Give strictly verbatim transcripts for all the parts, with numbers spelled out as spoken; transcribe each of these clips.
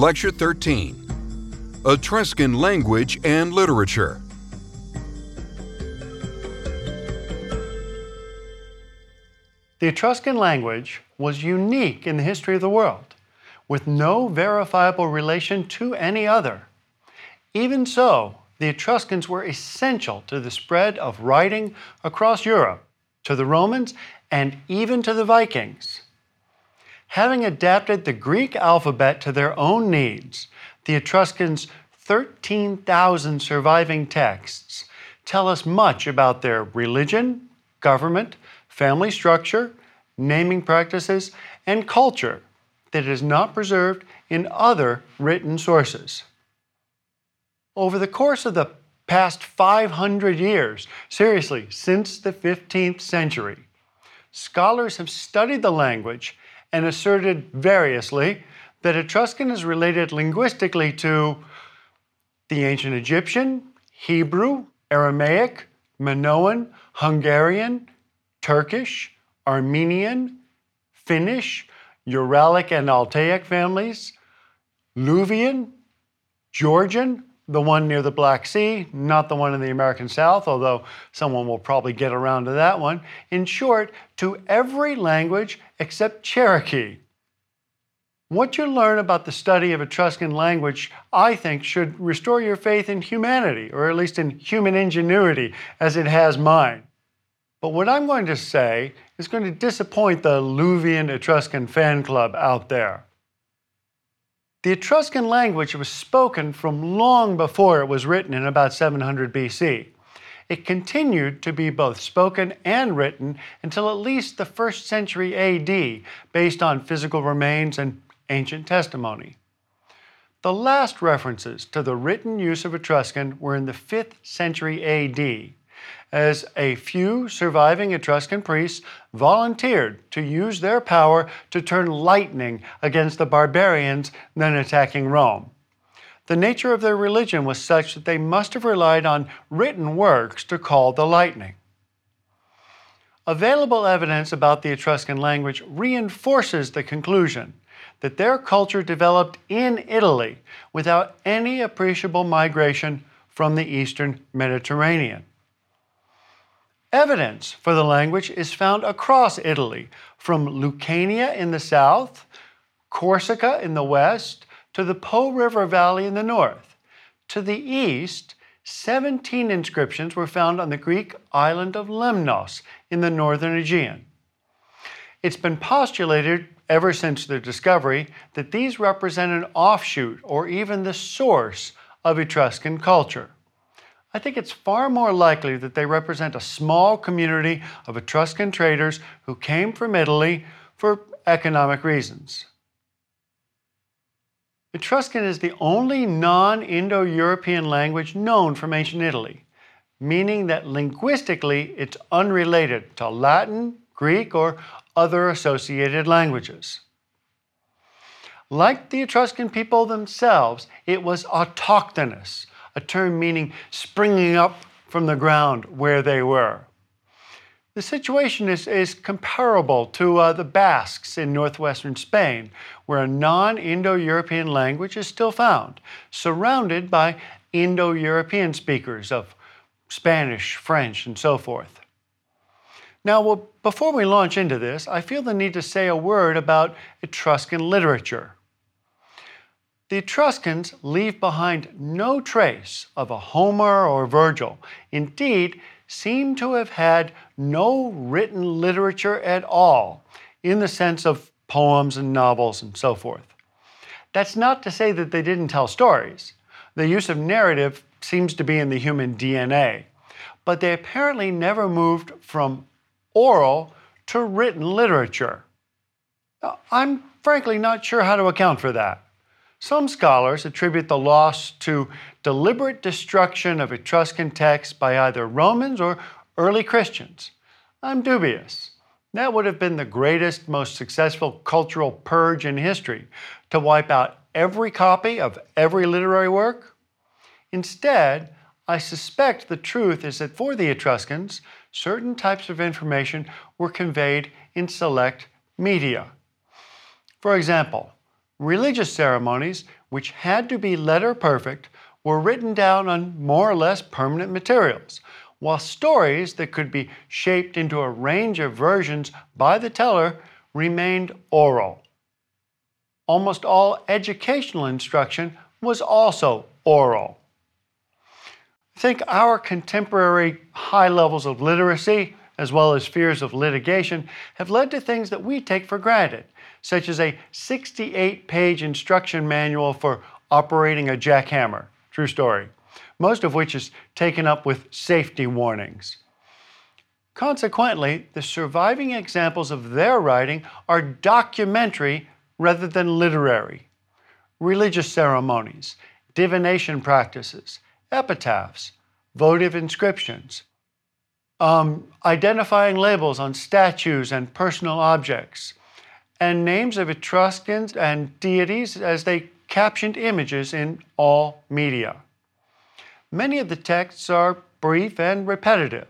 Lecture thirteen, Etruscan Language and Literature. The Etruscan language was unique in the history of the world, with no verifiable relation to any other. Even so, the Etruscans were essential to the spread of writing across Europe, to the Romans, and even to the Vikings. Having adapted the Greek alphabet to their own needs, the Etruscans' thirteen thousand surviving texts tell us much about their religion, government, family structure, naming practices, and culture that is not preserved in other written sources. Over the course of the past five hundred years, seriously, since the fifteenth century, scholars have studied the language and asserted variously that Etruscan is related linguistically to the ancient Egyptian, Hebrew, Aramaic, Minoan, Hungarian, Turkish, Armenian, Finnish, Uralic and Altaic families, Luvian, Georgian, the one near the Black Sea, not the one in the American South, although someone will probably get around to that one. In short, to every language except Cherokee. What you learn about the study of Etruscan language, I think, should restore your faith in humanity, or at least in human ingenuity, as it has mine. But what I'm going to say is going to disappoint the Luvian Etruscan fan club out there. The Etruscan language was spoken from long before it was written in about seven hundred B C. It continued to be both spoken and written until at least the first century A D, based on physical remains and ancient testimony. The last references to the written use of Etruscan were in the fifth century A D, as a few surviving Etruscan priests volunteered to use their power to turn lightning against the barbarians then attacking Rome. The nature of their religion was such that they must have relied on written works to call the lightning. Available evidence about the Etruscan language reinforces the conclusion that their culture developed in Italy without any appreciable migration from the Eastern Mediterranean. Evidence for the language is found across Italy, from Lucania in the south, Corsica in the west, to the Po River Valley in the north. To the east, seventeen inscriptions were found on the Greek island of Lemnos in the northern Aegean. It's been postulated ever since their discovery that these represent an offshoot or even the source of Etruscan culture. I think it's far more likely that they represent a small community of Etruscan traders who came from Italy for economic reasons. Etruscan is the only non-Indo-European language known from ancient Italy, meaning that linguistically it's unrelated to Latin, Greek, or other associated languages. Like the Etruscan people themselves, it was autochthonous, a term meaning springing up from the ground where they were. The situation is, is comparable to uh, the Basques in northwestern Spain, where a non-Indo-European language is still found, surrounded by Indo-European speakers of Spanish, French, and so forth. Now, well, before we launch into this, I feel the need to say a word about Etruscan literature. The Etruscans leave behind no trace of a Homer or Virgil. Indeed, seem to have had no written literature at all, in the sense of poems and novels and so forth. That's not to say that they didn't tell stories. The use of narrative seems to be in the human D N A, but they apparently never moved from oral to written literature. Now, I'm frankly not sure how to account for that. Some scholars attribute the loss to deliberate destruction of Etruscan texts by either Romans or early Christians. I'm dubious. That would have been the greatest, most successful cultural purge in history, to wipe out every copy of every literary work. Instead, I suspect the truth is that for the Etruscans, certain types of information were conveyed in select media. For example, Religious ceremonies, which had to be letter perfect, were written down on more or less permanent materials, while stories that could be shaped into a range of versions by the teller remained oral. Almost all educational instruction was also oral. I think our contemporary high levels of literacy, as well as fears of litigation, have led to things that we take for granted, such as a sixty-eight page instruction manual for operating a jackhammer, true story, most of which is taken up with safety warnings. Consequently, the surviving examples of their writing are documentary rather than literary. Religious ceremonies, divination practices, epitaphs, votive inscriptions, um, identifying labels on statues and personal objects, and names of Etruscans and deities as they captioned images in all media. Many of the texts are brief and repetitive.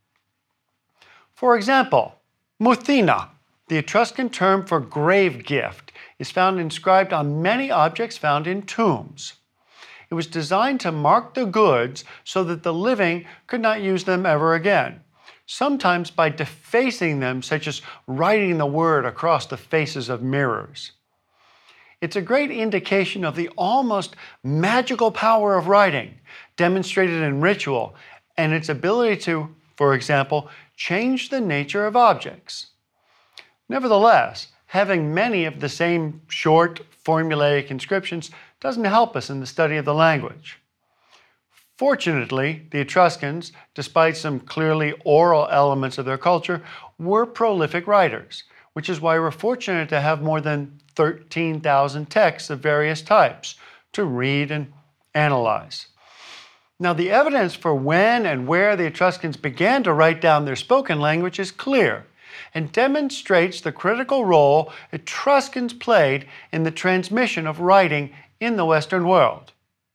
For example, muthina, the Etruscan term for grave gift, is found inscribed on many objects found in tombs. It was designed to mark the goods so that the living could not use them ever again, sometimes by defacing them, such as writing the word across the faces of mirrors. It's a great indication of the almost magical power of writing, demonstrated in ritual, and its ability to, for example, change the nature of objects. Nevertheless, having many of the same short, formulaic inscriptions doesn't help us in the study of the language. Fortunately, the Etruscans, despite some clearly oral elements of their culture, were prolific writers, which is why we're fortunate to have more than thirteen thousand texts of various types to read and analyze. Now, the evidence for when and where the Etruscans began to write down their spoken language is clear and demonstrates the critical role Etruscans played in the transmission of writing in the Western world.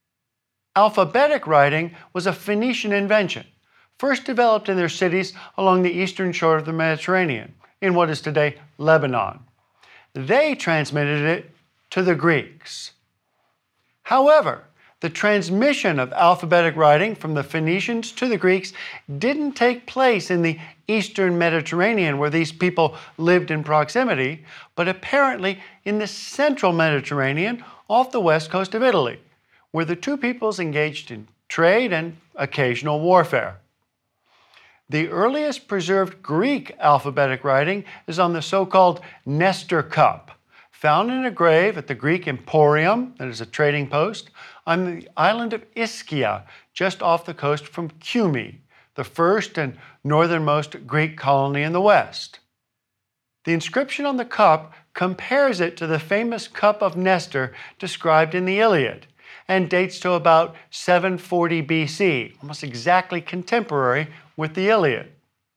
Alphabetic writing was a Phoenician invention, first developed in their cities along the eastern shore of the Mediterranean, in what is today Lebanon. They transmitted it to the Greeks. However, the transmission of alphabetic writing from the Phoenicians to the Greeks didn't take place in the eastern Mediterranean, where these people lived in proximity, but apparently in the central Mediterranean off the west coast of Italy, where the two peoples engaged in trade and occasional warfare. The earliest preserved Greek alphabetic writing is on the so-called Nestor cup, found in a grave at the Greek Emporium, that is a trading post, on the island of Ischia, just off the coast from Cumae, the first and northernmost Greek colony in the west. The inscription on the cup compares it to the famous cup of Nestor described in the Iliad, and dates to about seven forty B C, almost exactly contemporary with the Iliad.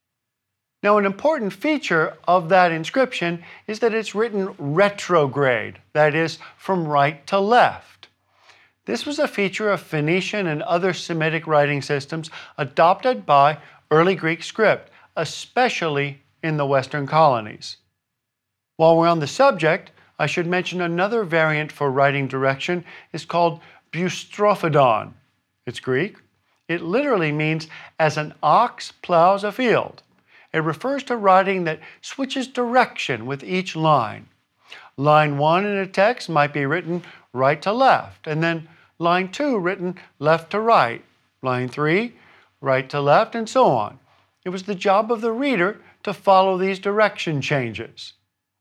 Now, an important feature of that inscription is that it's written retrograde, that is, from right to left. This was a feature of Phoenician and other Semitic writing systems adopted by early Greek script, especially in the Western colonies. While we're on the subject, I should mention another variant for writing direction is called boustrophodon. It's Greek. It literally means as an ox plows a field. It refers to writing that switches direction with each line. Line one in a text might be written right to left, and then line two written left to right, line three, right to left, and so on. It was the job of the reader to follow these direction changes.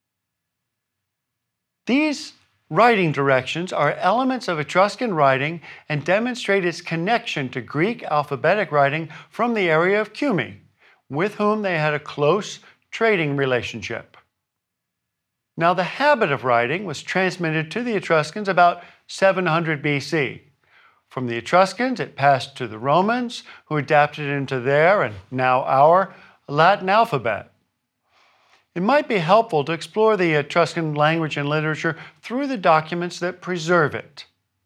These writing directions are elements of Etruscan writing and demonstrate its connection to Greek alphabetic writing from the area of Cumae, with whom they had a close trading relationship. Now, the habit of writing was transmitted to the Etruscans about seven hundred B C. From the Etruscans, it passed to the Romans, who adapted it into their, and now our, Latin alphabet. It might be helpful to explore the Etruscan language and literature through the documents that preserve it.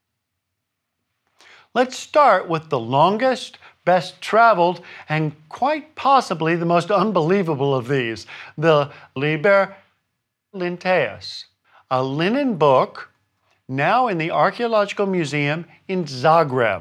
Let's start with the longest, best traveled, and quite possibly the most unbelievable of these, the Liber Linteus, a linen book now in the Archaeological Museum in Zagreb.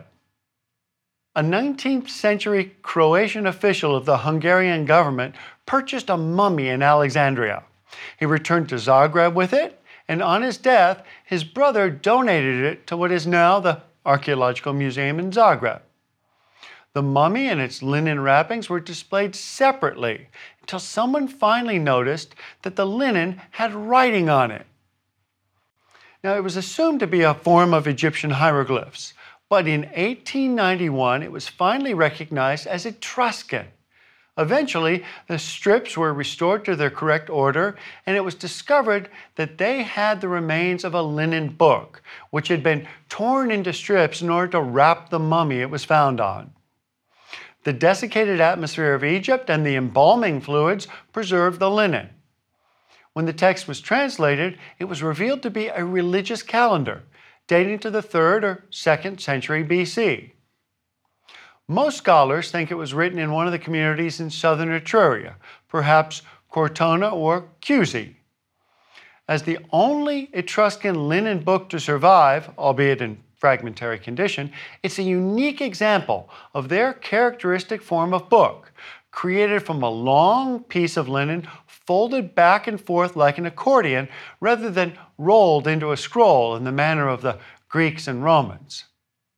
A nineteenth century Croatian official of the Hungarian government purchased a mummy in Alexandria. He returned to Zagreb with it, and on his death, his brother donated it to what is now the Archaeological Museum in Zagreb. The mummy and its linen wrappings were displayed separately until someone finally noticed that the linen had writing on it. Now, it was assumed to be a form of Egyptian hieroglyphs, but in eighteen ninety-one, it was finally recognized as Etruscan. Eventually, the strips were restored to their correct order, and it was discovered that they had the remains of a linen book, which had been torn into strips in order to wrap the mummy it was found on. The desiccated atmosphere of Egypt and the embalming fluids preserved the linen. When the text was translated, it was revealed to be a religious calendar, dating to the third or second century B C. Most scholars think it was written in one of the communities in southern Etruria, perhaps Cortona or Chiusi. As the only Etruscan linen book to survive, albeit in fragmentary condition, it's a unique example of their characteristic form of book, created from a long piece of linen folded back and forth like an accordion rather than rolled into a scroll in the manner of the Greeks and Romans.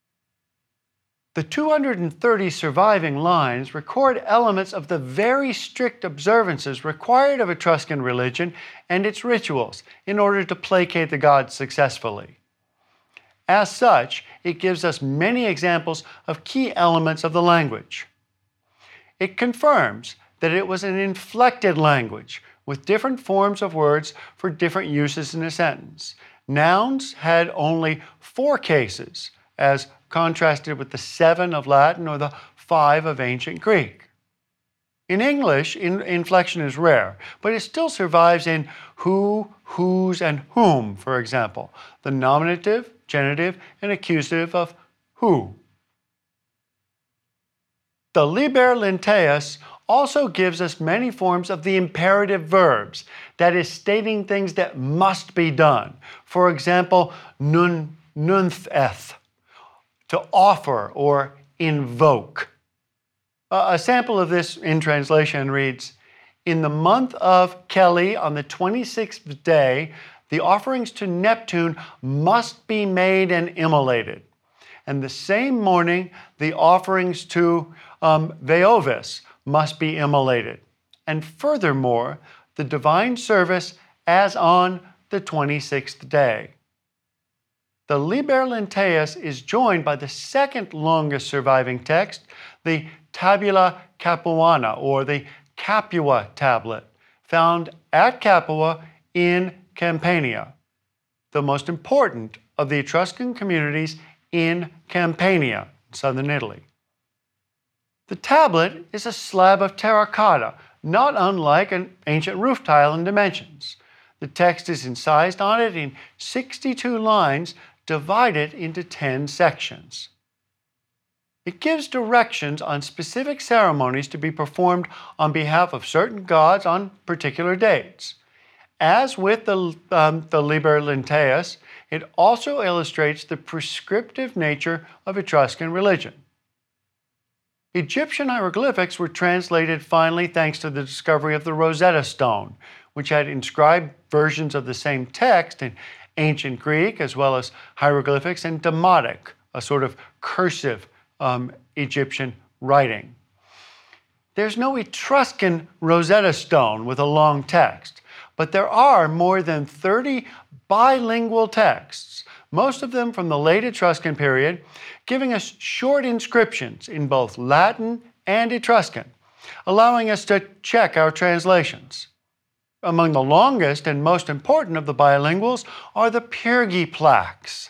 The two hundred thirty surviving lines record elements of the very strict observances required of Etruscan religion and its rituals in order to placate the gods successfully. As such, it gives us many examples of key elements of the language. It confirms that it was an inflected language with different forms of words for different uses in a sentence. Nouns had only four cases, as contrasted with the seven of Latin or the five of ancient Greek. In English, in, inflection is rare, but it still survives in who, whose, and whom, for example, the nominative, genitive, and accusative of who. The Liber Lenteus also gives us many forms of the imperative verbs, that is, stating things that must be done. For example, nun, nuntheth, to offer or invoke. Uh, a sample of this in translation reads, "In the month of Keli, on the twenty-sixth day, the offerings to Neptune must be made and immolated. And the same morning, the offerings to um, Veovis must be immolated. And furthermore, the divine service as on the twenty-sixth day." The Liber Lenteus is joined by the second longest surviving text, the Tabula Capuana, or the Capua tablet, found at Capua in Campania, the most important of the Etruscan communities in Campania, southern Italy. The tablet is a slab of terracotta, not unlike an ancient roof tile in dimensions. The text is incised on it in sixty-two lines, divided into ten sections. It gives directions on specific ceremonies to be performed on behalf of certain gods on particular dates. As with the, um, the Liber Lenteus, it also illustrates the prescriptive nature of Etruscan religion. Egyptian hieroglyphics were translated finally thanks to the discovery of the Rosetta Stone, which had inscribed versions of the same text in ancient Greek, as well as hieroglyphics and Demotic, a sort of cursive um, Egyptian writing. There's no Etruscan Rosetta Stone with a long text, but there are more than thirty bilingual texts, most of them from the late Etruscan period, giving us short inscriptions in both Latin and Etruscan, allowing us to check our translations. Among the longest and most important of the bilinguals are the Pyrgi plaques.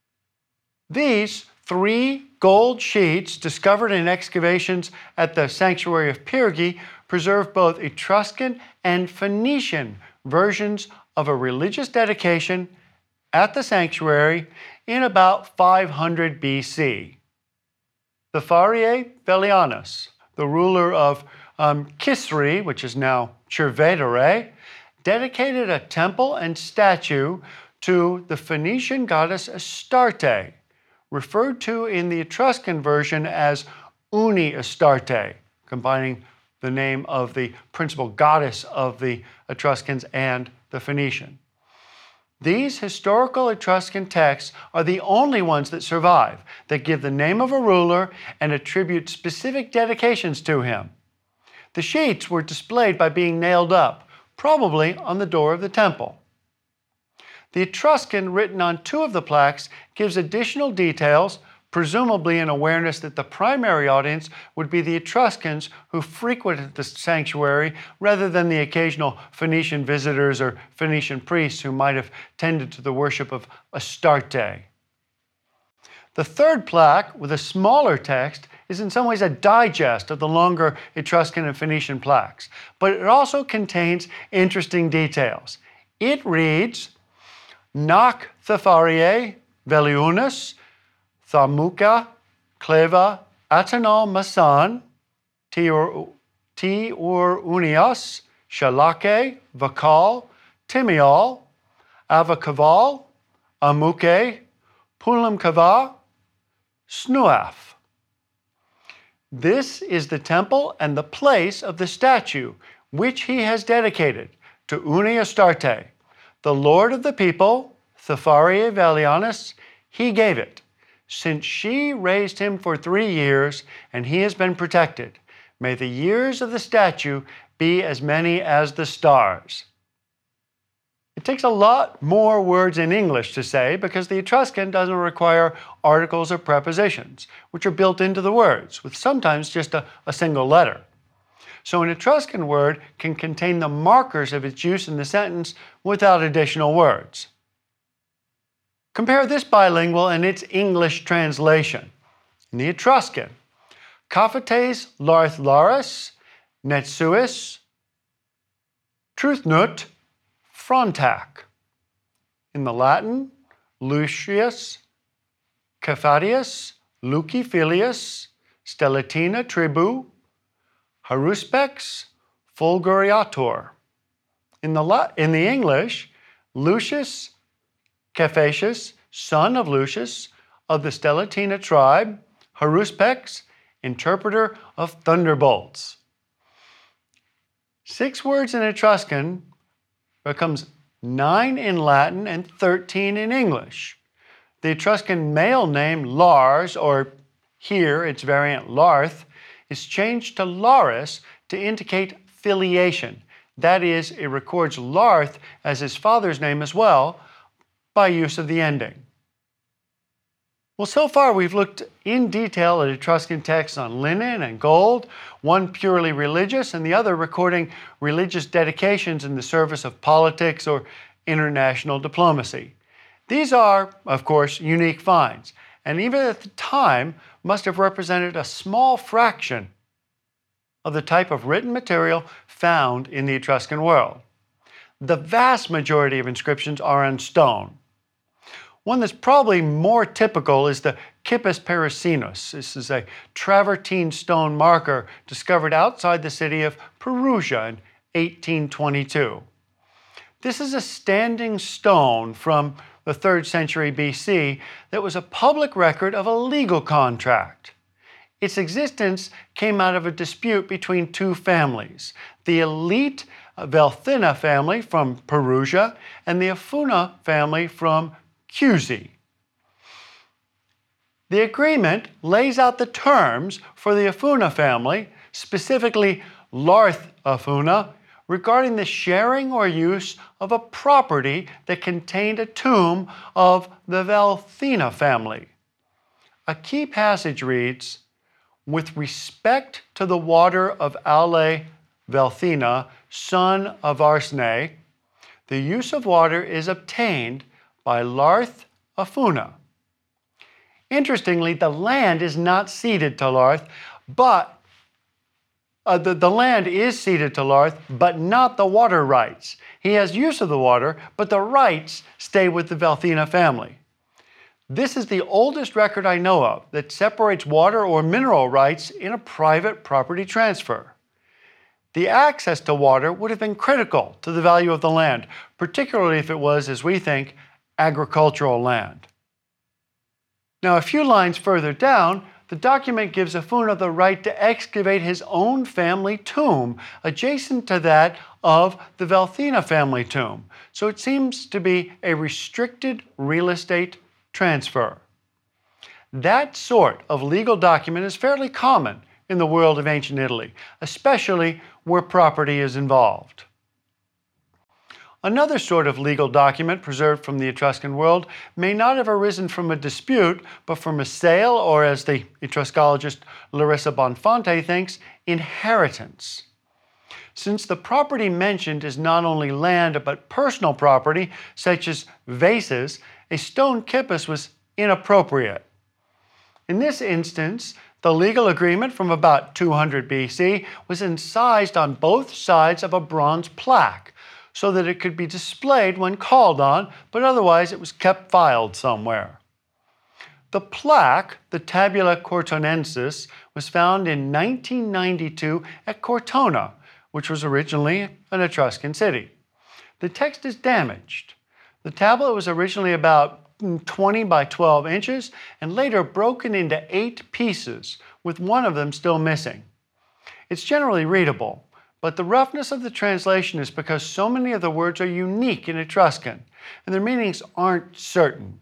These three gold sheets discovered in excavations at the sanctuary of Pyrgi preserve both Etruscan and Phoenician versions of a religious dedication at the sanctuary in about five hundred B C. The Phariae Velianus, the ruler of um, Kisri, which is now Cerveteri, dedicated a temple and statue to the Phoenician goddess Astarte, referred to in the Etruscan version as Uni Astarte, combining the name of the principal goddess of the Etruscans and the Phoenician. These historical Etruscan texts are the only ones that survive that give the name of a ruler and attribute specific dedications to him. The sheets were displayed by being nailed up, probably on the door of the temple. The Etruscan written on two of the plaques gives additional details, presumably an awareness that the primary audience would be the Etruscans who frequented the sanctuary rather than the occasional Phoenician visitors or Phoenician priests who might have tended to the worship of Astarte. The third plaque, with a smaller text, is in some ways a digest of the longer Etruscan and Phoenician plaques, but it also contains interesting details. It reads, Nac Thefariae Veliunus, Thamuka, Cleva, Atanal Masan, Tiur Unias, Shalake, Vakal, Timial, Avakaval, Amuke, Pulam Kava, Snuaf. This is the temple and the place of the statue which he has dedicated to Uni Astarte, the lord of the people, Thefariae Velianus. He gave it, since she raised him for three years, and he has been protected. May the years of the statue be as many as the stars. It takes a lot more words in English to say because the Etruscan doesn't require articles or prepositions, which are built into the words, with sometimes just a, a single letter. So an Etruscan word can contain the markers of its use in the sentence without additional words. Compare this bilingual and its English translation. In the Etruscan, Kaphates larth laris, netsuis, truthnut, frontac. In the Latin, Lucius, Cephadius, Luci filius, Stellatina tribu, Haruspex, fulguriator. In the, La- in the English, Lucius Cephacius, son of Lucius, of the Stellatina tribe, Haruspex, interpreter of thunderbolts. Six words in Etruscan becomes nine in Latin and thirteen in English. The Etruscan male name Lars, or here its variant Larth, is changed to Laris to indicate filiation. That is, it records Larth as his father's name as well, by use of the ending. Well, so far we've looked in detail at Etruscan texts on linen and gold, one purely religious and the other recording religious dedications in the service of politics or international diplomacy. These are, of course, unique finds, and even at the time must have represented a small fraction of the type of written material found in the Etruscan world. The vast majority of inscriptions are on stone. One that's probably more typical is the Kippus Pericinus. This is a travertine stone marker discovered outside the city of Perugia in eighteen twenty-two. This is a standing stone from the third century B C that was a public record of a legal contract. Its existence came out of a dispute between two families, the elite Velthina family from Perugia and the Afuna family from Cusi. The agreement lays out the terms for the Afuna family, specifically Larth Afuna, regarding the sharing or use of a property that contained a tomb of the Velthina family. A key passage reads, "With respect to the water of Aule Velthina, son of Arsene, the use of water is obtained by Larth Afuna." Interestingly, the land is not ceded to Larth, but uh, the, the land is ceded to Larth, but not the water rights. He has use of the water, but the rights stay with the Velthina family. This is the oldest record I know of that separates water or mineral rights in a private property transfer. The access to water would have been critical to the value of the land, particularly if it was, as we think, agricultural land. Now, a few lines further down, the document gives Afuna the right to excavate his own family tomb adjacent to that of the Velthina family tomb. So it seems to be a restricted real estate transfer. That sort of legal document is fairly common in the world of ancient Italy, especially where property is involved. Another sort of legal document preserved from the Etruscan world may not have arisen from a dispute, but from a sale, or as the Etruscologist Larissa Bonfante thinks, inheritance. Since the property mentioned is not only land but personal property, such as vases, a stone kippus was inappropriate. In this instance, the legal agreement from about two hundred B C was incised on both sides of a bronze plaque, so that it could be displayed when called on, but otherwise it was kept filed somewhere. The plaque, the Tabula Cortonensis, was found in nineteen ninety-two at Cortona, which was originally an Etruscan city. The text is damaged. The tablet was originally about twenty by twelve inches and later broken into eight pieces, with one of them still missing. It's generally readable, but the roughness of the translation is because so many of the words are unique in Etruscan, and their meanings aren't certain.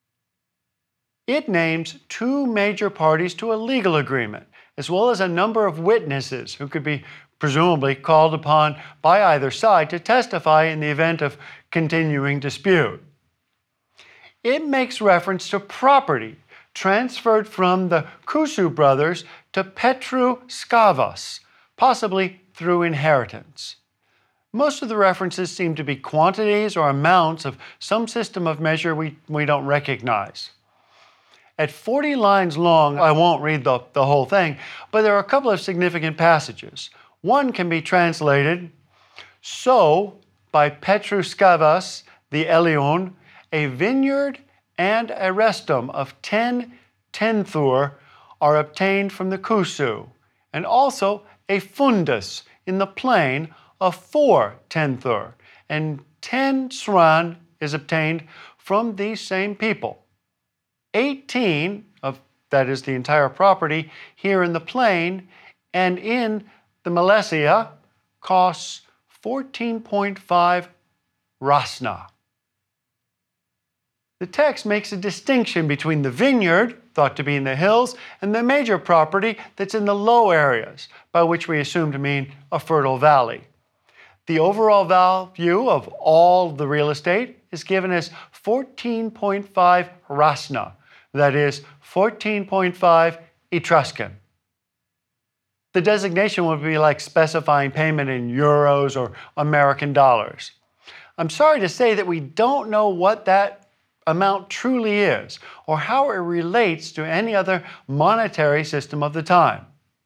It names two major parties to a legal agreement, as well as a number of witnesses who could be presumably called upon by either side to testify in the event of continuing dispute. It makes reference to property transferred from the Kousou brothers to Petru Skavos, possibly through inheritance. Most of the references seem to be quantities or amounts of some system of measure we, we don't recognize. At forty lines long, I won't read the, the whole thing, but there are a couple of significant passages. One can be translated, "So, by Petru Skavos the Elion, a vineyard and a restum of ten tenthur are obtained from the Kousou, and also a fundus in the plain of four tenthur, and ten sran is obtained from these same people. Eighteen of, that is the entire property, here in the plain, and in the Malesia costs fourteen point five rasna." The text makes a distinction between the vineyard, thought to be in the hills, and the major property that's in the low areas, by which we assume to mean a fertile valley. The overall value of all the real estate is given as fourteen point five rasna, that is fourteen point five Etruscan. The designation would be like specifying payment in euros or American dollars. I'm sorry to say that we don't know what that amount truly is, or how it relates to any other monetary system of the time.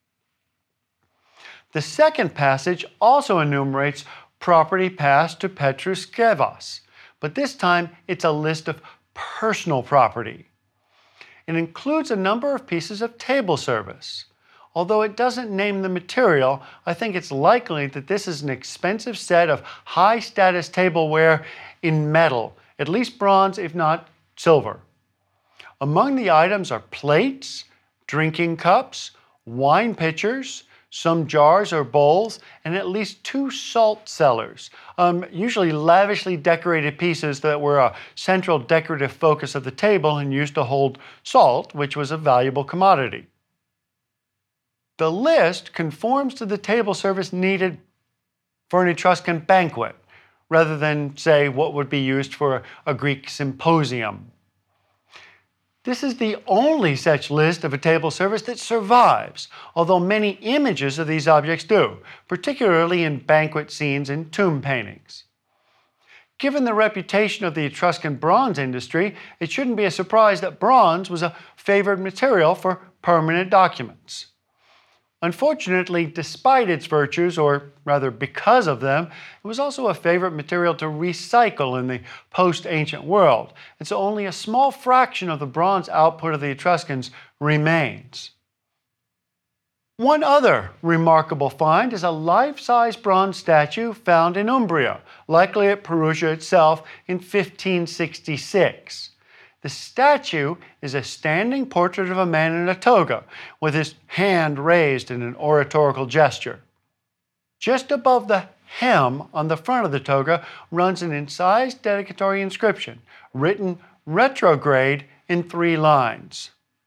The second passage also enumerates property passed to Petru Skavos, but this time it's a list of personal property. It includes a number of pieces of table service. Although it doesn't name the material, I think it's likely that this is an expensive set of high-status tableware in metal, at least bronze, if not silver. Among the items are plates, drinking cups, wine pitchers, some jars or bowls, and at least two salt cellars, um, usually lavishly decorated pieces that were a central decorative focus of the table and used to hold salt, which was a valuable commodity. The list conforms to the table service needed for an Etruscan banquet, rather than, say, what would be used for a Greek symposium. This is the only such list of a table service that survives, although many images of these objects do, particularly in banquet scenes and tomb paintings. Given the reputation of the Etruscan bronze industry, it shouldn't be a surprise that bronze was a favored material for permanent documents. Unfortunately, despite its virtues, or rather because of them, it was also a favorite material to recycle in the post-ancient world, and so only a small fraction of the bronze output of the Etruscans remains. One other remarkable find is a life-size bronze statue found in Umbria, likely at Perugia itself in fifteen sixty-six. The statue is a standing portrait of a man in a toga, with his hand raised in an oratorical gesture. Just above the hem on the front of the toga runs an incised dedicatory inscription, written retrograde in three lines.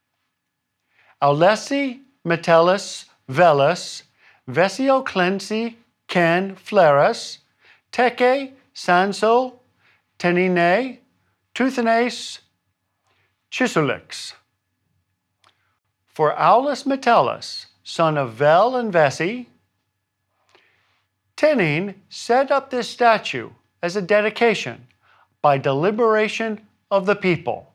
Aulesi metellus velis, vesio clensi can fleras, teke sanso tenine, tuthenes chisulix. For Aulus Metellus, son of Vel and Vessi, Tenin set up this statue as a dedication by deliberation of the people.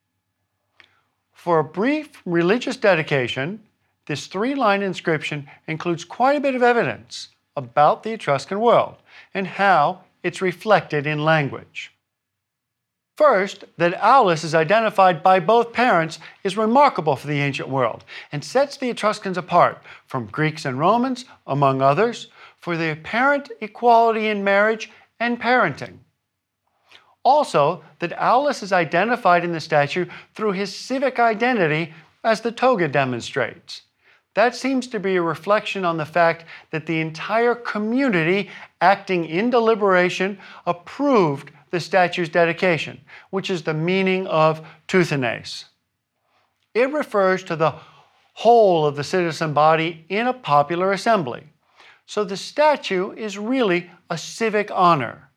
For a brief religious dedication, this three-line inscription includes quite a bit of evidence about the Etruscan world and how it's reflected in language. First, that Aulus is identified by both parents is remarkable for the ancient world and sets the Etruscans apart from Greeks and Romans, among others, for their apparent equality in marriage and parenting. Also, that Aulus is identified in the statue through his civic identity, as the toga demonstrates. That seems to be a reflection on the fact that the entire community, acting in deliberation, approved the statue's dedication, which is the meaning of tuthenes. It refers to the whole of the citizen body in a popular assembly. So the statue is really a civic honor.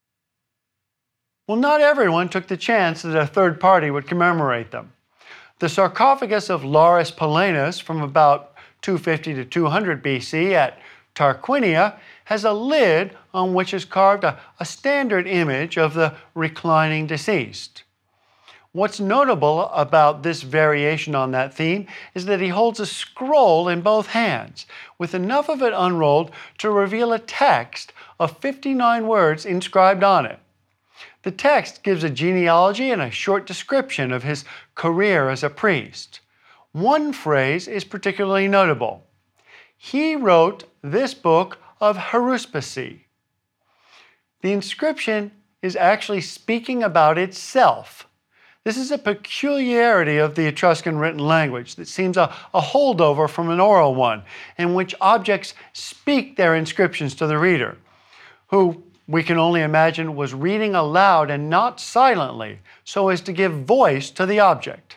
Well, not everyone took the chance that a third party would commemorate them. The sarcophagus of Laurus Paulinus from about two fifty to two hundred B C at Tarquinia has a lid on which is carved a, a standard image of the reclining deceased. What's notable about this variation on that theme is that he holds a scroll in both hands, with enough of it unrolled to reveal a text of fifty-nine words inscribed on it. The text gives a genealogy and a short description of his career as a priest. One phrase is particularly notable. He wrote this book of haruspicy. The inscription is actually speaking about itself. This is a peculiarity of the Etruscan written language that seems a, a holdover from an oral one, in which objects speak their inscriptions to the reader, who we can only imagine was reading aloud and not silently, so as to give voice to the object.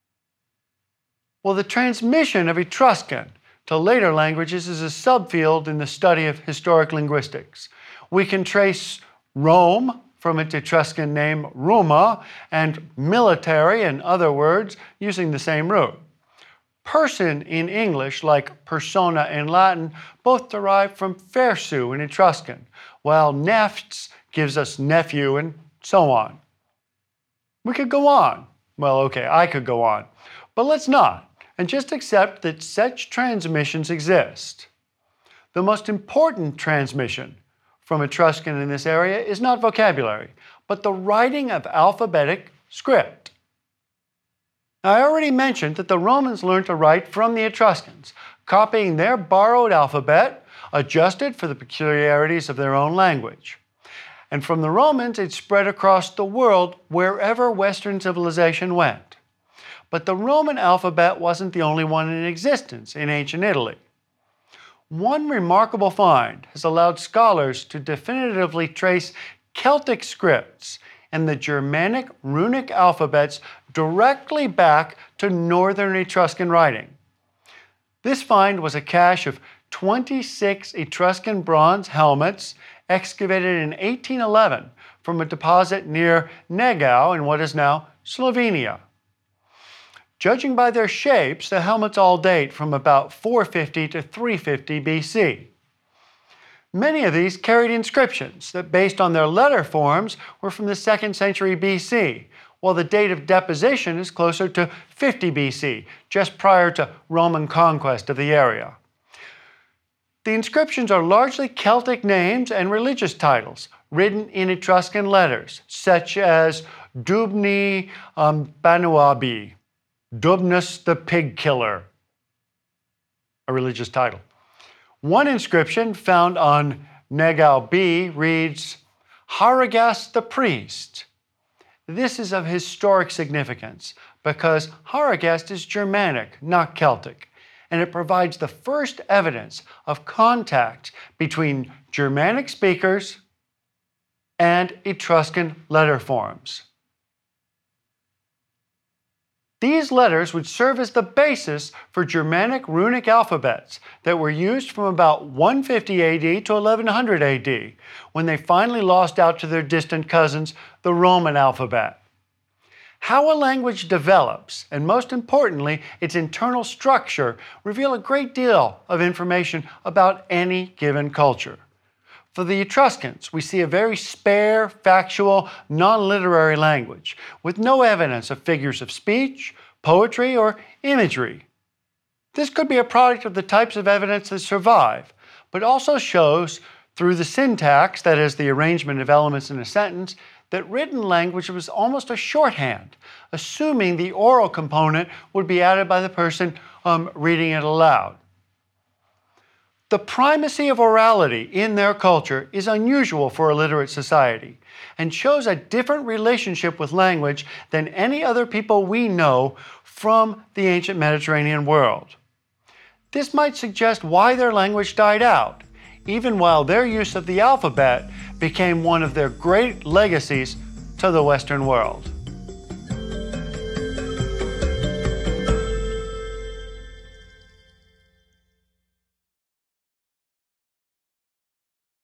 Well, the transmission of Etruscan to later languages is a subfield in the study of historic linguistics. We can trace Rome from its Etruscan name Roma, and military and other words using the same root. Person in English, like persona in Latin, both derive from fersu in Etruscan, while nefts gives us nephew and so on. We could go on. Well, okay, I could go on. But let's not, and just accept that such transmissions exist. The most important transmission from Etruscan in this area is not vocabulary, but the writing of alphabetic script. Now, I already mentioned that the Romans learned to write from the Etruscans, copying their borrowed alphabet, adjusted for the peculiarities of their own language. And from the Romans, it spread across the world wherever Western civilization went. But the Roman alphabet wasn't the only one in existence in ancient Italy. One remarkable find has allowed scholars to definitively trace Celtic scripts and the Germanic runic alphabets directly back to northern Etruscan writing. This find was a cache of twenty-six Etruscan bronze helmets excavated in eighteen eleven from a deposit near Negau in what is now Slovenia. Judging by their shapes, the helmets all date from about four fifty to three fifty B C. Many of these carried inscriptions that, based on their letter forms, were from the second century B C, while the date of deposition is closer to fifty B C, just prior to Roman conquest of the area. The inscriptions are largely Celtic names and religious titles, written in Etruscan letters, such as Dubni um, Banuabi, Dubnus the pig killer. a religious title. One inscription found on Negal B reads, Haragast the priest. This is of historic significance because Haragast is Germanic, not Celtic, and it provides the first evidence of contact between Germanic speakers and Etruscan letter forms. These letters would serve as the basis for Germanic runic alphabets that were used from about one fifty A D to eleven hundred A D, when they finally lost out to their distant cousins, the Roman alphabet. How a language develops, and most importantly, its internal structure, reveal a great deal of information about any given culture. For the Etruscans, we see a very spare, factual, non-literary language, with no evidence of figures of speech, poetry, or imagery. This could be a product of the types of evidence that survive, but also shows, through the syntax, that is, the arrangement of elements in a sentence, that written language was almost a shorthand, assuming the oral component would be added by the person um, reading it aloud. The primacy of orality in their culture is unusual for a literate society and shows a different relationship with language than any other people we know from the ancient Mediterranean world. This might suggest why their language died out, even while their use of the alphabet became one of their great legacies to the Western world.